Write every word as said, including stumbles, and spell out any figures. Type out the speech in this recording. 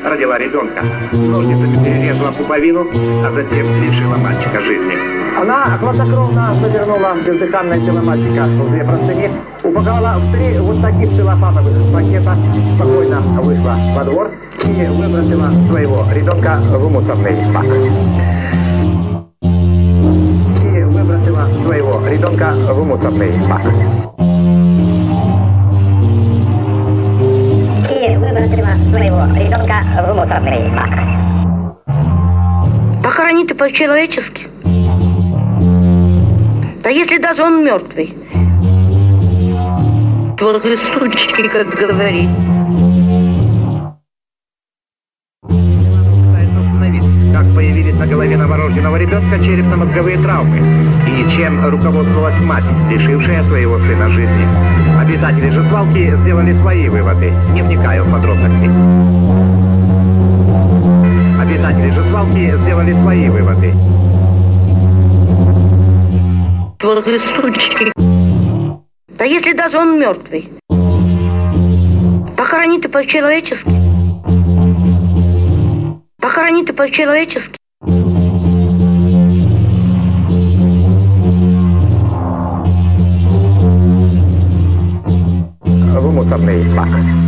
родила ребенка. Ножницами перерезала пуповину, а затем лишила мальчика жизни. Она хладнокровно завернула бездыханное тело мальчика в две простыни, упаковала в три вот таких целлофановых пакета, спокойно вышла во двор и выбросила своего ребенка в мусорный бак. И выбросила своего ребенка в мусорный бак. И выбросила своего ребенка в мусорный бак. Похоронить ты по-человечески. Да если даже он мертвый. Вот рисуночки, как говорит. Как появились на голове новорожденного ребенка черепно-мозговые травмы и чем руководствовалась мать, лишившая своего сына жизни. Обитатели же свалки сделали свои выводы, не вникая в подробности. Обитатели же свалки сделали свои выводы. Вот рисуночки. Да если даже он мертвый. Похоронить ты по-человечески. Похоронить ты по-человечески. В мусорный бак.